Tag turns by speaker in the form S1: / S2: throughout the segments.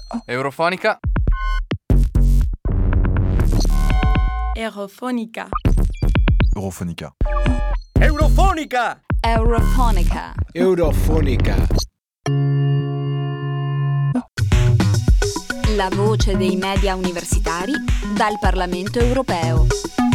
S1: Eurofonica.
S2: Eurofonica.
S3: Eurofonica.
S4: Eurofonica.
S2: Eurofonica.
S4: Eurofonica.
S2: La voce dei media universitari dal Parlamento europeo.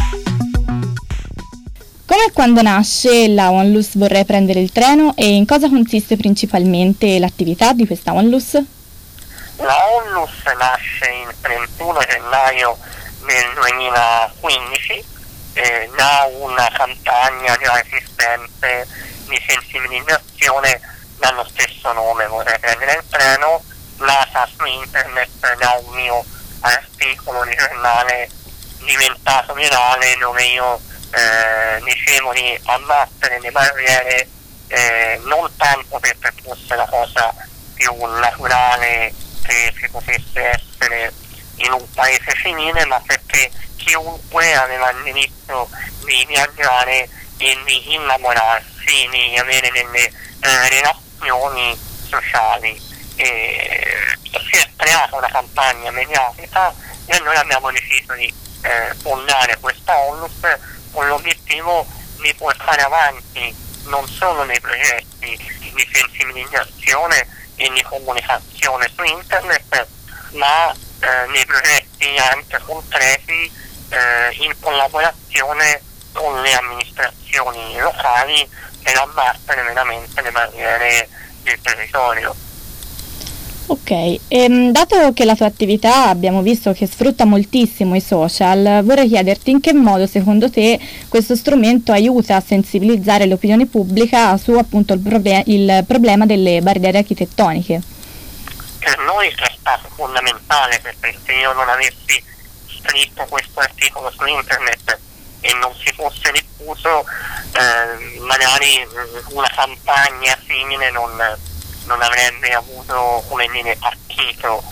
S5: Come e quando nasce la Onlus Vorrei prendere il treno e in cosa consiste principalmente l'attività di questa Onlus?
S6: La Onlus nasce il 31 gennaio del 2015 da una campagna già esistente di sensibilizzazione dallo stesso nome, Vorrei prendere il treno, nata su internet da un mio articolo di giornale diventato virale, dove io dicevo di abbattere le barriere non tanto perché fosse la cosa più naturale che ci potesse essere in un paese civile, ma perché chiunque aveva il diritto di viaggiare e di innamorarsi, di avere delle relazioni sociali. Si è creata una campagna mediatica e noi abbiamo deciso di fondare questa Onlus con l'obiettivo di portare avanti non solo dei progetti di sensibilizzazione e di comunicazione su internet, ma nei progetti anche concreti in collaborazione con le amministrazioni locali per abbattere veramente le barriere del territorio.
S5: Ok, dato che la tua attività abbiamo visto che sfrutta moltissimo i social, vorrei chiederti in che modo secondo te questo strumento aiuta a sensibilizzare l'opinione pubblica su appunto il problema delle barriere architettoniche.
S6: Per noi è stato fondamentale, perché se io non avessi scritto questo articolo su internet e non si fosse diffuso, magari una campagna simile non avrebbe avuto, come dire, partito.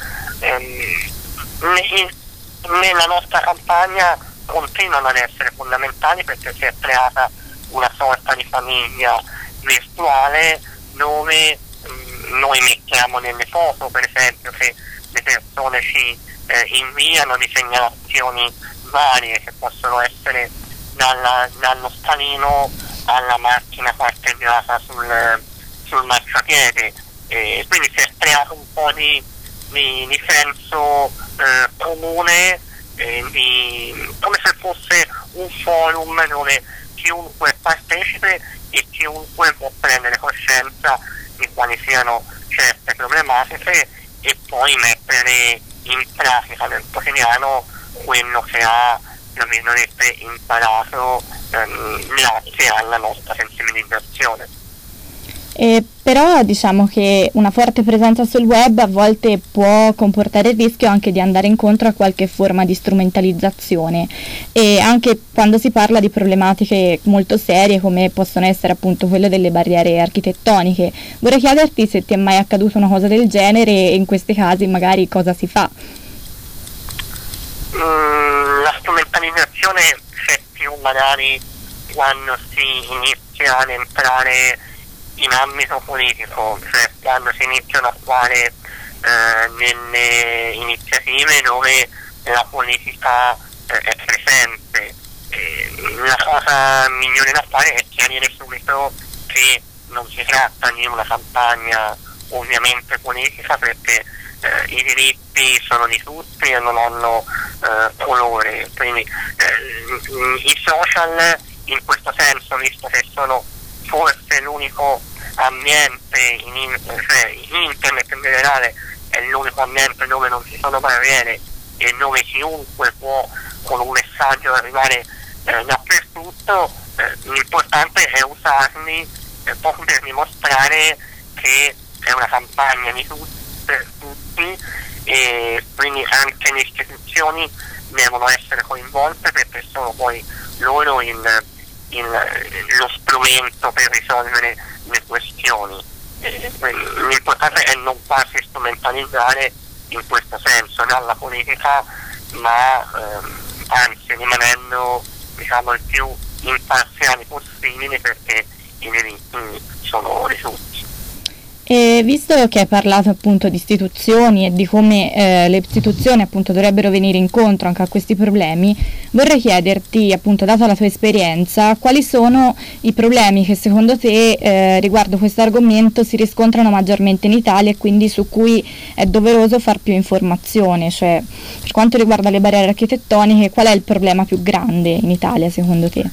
S6: Nella nostra campagna continuano ad essere fondamentali, perché si è creata una sorta di famiglia virtuale dove noi mettiamo nelle foto, per esempio, che le persone ci inviano di segnalazioni varie, che possono essere dallo scalino alla macchina parcheggiata sul marciapiede, quindi si è creato un po' di senso comune, come se fosse un forum dove chiunque partecipe e chiunque può prendere coscienza di quali siano certe problematiche e poi mettere in pratica nel quotidiano quello che ha, tra virgolette, imparato grazie alla nostra sensibilizzazione.
S5: Però diciamo che una forte presenza sul web a volte può comportare il rischio anche di andare incontro a qualche forma di strumentalizzazione, e anche quando si parla di problematiche molto serie come possono essere appunto quelle delle barriere architettoniche. Vorrei chiederti se ti è mai accaduta una cosa del genere e in questi casi magari cosa si fa.
S6: La strumentalizzazione c'è più magari quando si inizia ad entrare in ambito politico, cioè quando si iniziano a fare delle iniziative dove la politica è presente. La cosa migliore da fare è chiarire subito che non si tratta di una campagna ovviamente politica, perché i diritti sono di tutti e non hanno colore, quindi i social in questo senso, visto che sono forse l'unico ambiente cioè internet in generale è l'unico ambiente dove non ci sono barriere e dove chiunque può con un messaggio arrivare dappertutto, l'importante è usarli proprio per dimostrare che è una campagna di per tutti, e quindi anche le istituzioni devono essere coinvolte, perché sono poi loro lo strumento per risolvere le questioni. L'importante è non farsi strumentalizzare in questo senso dalla politica, ma anzi rimanendo, diciamo, il più imparziali possibile, perché i diritti sono di tutti.
S5: E visto che hai parlato appunto di istituzioni e di come le istituzioni appunto dovrebbero venire incontro anche a questi problemi, vorrei chiederti appunto, data la tua esperienza, quali sono i problemi che secondo te riguardo questo argomento si riscontrano maggiormente in Italia e quindi su cui è doveroso far più informazione, cioè per quanto riguarda le barriere architettoniche, qual è il problema più grande in Italia secondo te?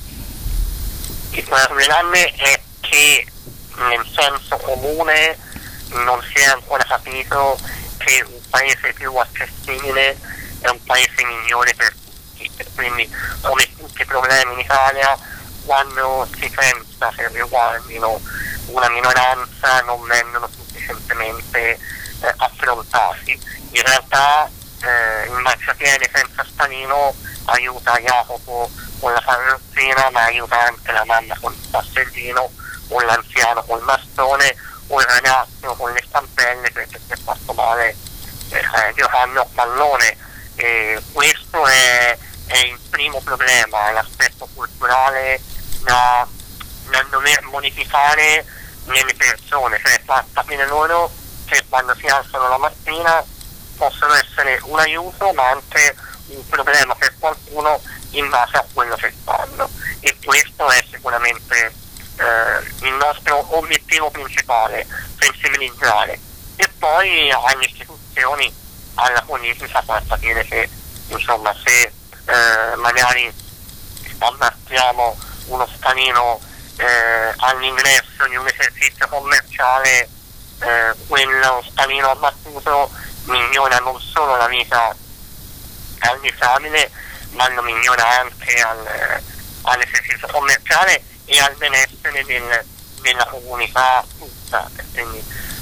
S6: Il problema più grande è che nel senso comune non si è ancora capito che un paese più accessibile è un paese migliore per tutti, e quindi come tutti i problemi in Italia, quando si pensa che riguardino una minoranza non vengono sufficientemente affrontati. In realtà il marciapiede senza stalino aiuta Jacopo con la carrozzina, ma aiuta anche la mamma con il passeggino, o l'anziano col bastone, o il ragazzo con le stampelle perché si è fatto male giocando a pallone. Questo è il primo problema, l'aspetto culturale da dover modificare nelle persone, cioè far capire loro che quando si alzano la mattina possono essere un aiuto ma anche un problema per qualcuno in base a quello che fanno, e questo è sicuramente il nostro obiettivo principale, sensibilizzare, e poi alle istituzioni, alla politica, far capire che insomma se magari abbattiamo uno scanino all'ingresso di un esercizio commerciale, quello scanino abbattuto migliora non solo la vita al disabile, ma lo migliora anche all'esercizio commerciale e al benessere della comunità tutta. Quindi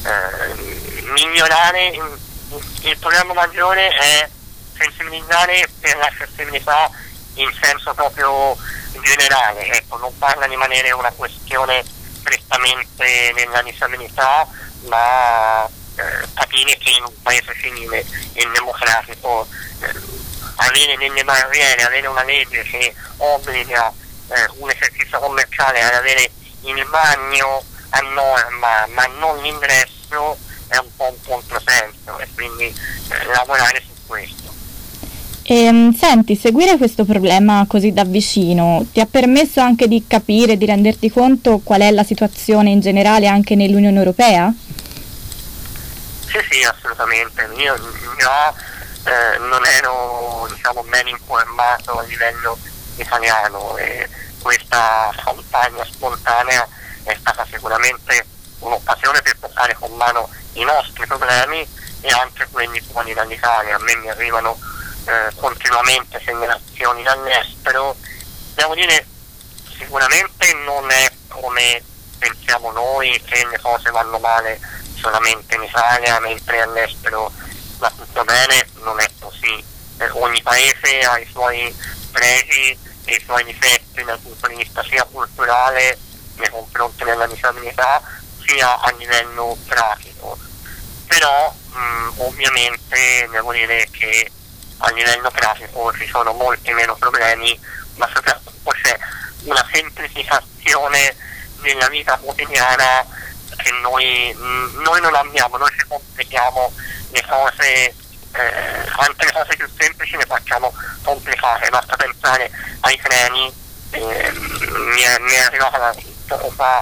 S6: migliorare, il problema maggiore è sensibilizzare per l'accessibilità in senso proprio generale, ecco, non parla di rimanere una questione prettamente nella disabilità, ma capire che in un paese civile e democratico avere delle barriere, avere una legge che obbliga un esercizio commerciale ad avere il bagno a norma ma non l'ingresso è un po' un controsenso, e quindi lavorare su questo.
S5: Senti, seguire questo problema così da vicino ti ha permesso anche di capire, di renderti conto qual è la situazione in generale anche nell'Unione Europea?
S6: Sì, assolutamente. Io già non ero ben informato a livello italiano, e questa campagna spontanea è stata sicuramente un'occasione per toccare con mano i nostri problemi e anche quelli fuori dall'Italia. A me mi arrivano continuamente segnalazioni dall'estero. Devo dire, sicuramente non è come pensiamo noi, che le cose vanno male solamente in Italia mentre all'estero va tutto bene. Non è così. Ogni paese ha i suoi pregi e i suoi difetti dal punto di vista sia culturale nei confronti della disabilità, sia a livello pratico. Però ovviamente devo dire che a livello pratico ci sono molti meno problemi, ma soprattutto c'è una semplificazione della vita quotidiana che noi non abbiamo. Noi ci complichiamo le cose, anche le cose più semplici le facciamo complicate. Basta pensare ai treni. Mi è arrivata poco fa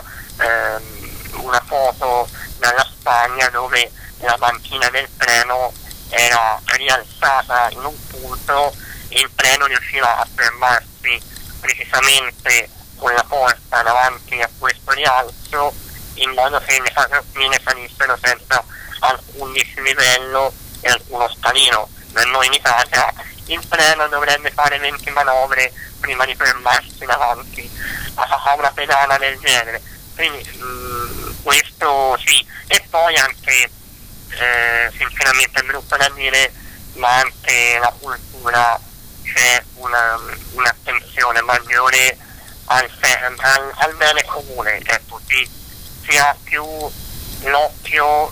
S6: una foto dalla Spagna dove la banchina del treno era rialzata in un punto e il treno riusciva a fermarsi precisamente con la porta davanti a questo rialzo, in modo che le carrozzine salissero senza alcun dislivello e alcuno scalino. Per noi in Italia il treno dovrebbe fare 20 manovre prima di fermarsi davanti a una pedana del genere. Quindi questo sì. E poi anche sinceramente è brutto da dire, ma anche la cultura, c'è un'attenzione maggiore al bene comune, ecco, si ha più l'occhio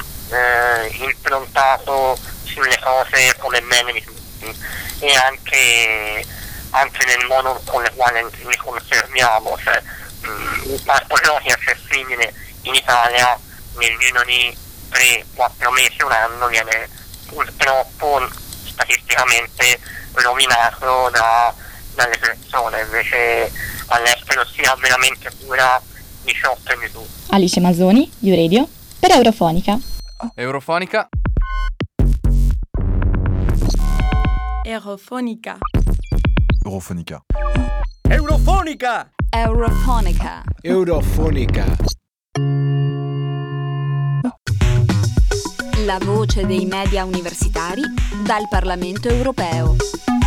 S6: improntato sulle cose come bene di tutti, e anche nel modo con il quale li conserviamo. Cioè, un parco giochi accessibile in Italia nel giro di 3-4 mesi, un anno, viene purtroppo statisticamente rovinato dalle persone. Invece all'estero si ha veramente cura di ciò e di tutto.
S5: Alice Masoni, U-Radio, per Eurofonica.
S1: Eurofonica.
S7: Eurofonica.
S3: Eurofonica.
S4: Eurofonica!
S2: Eurofonica.
S4: Eurofonica.
S2: La voce dei media universitari dal Parlamento europeo.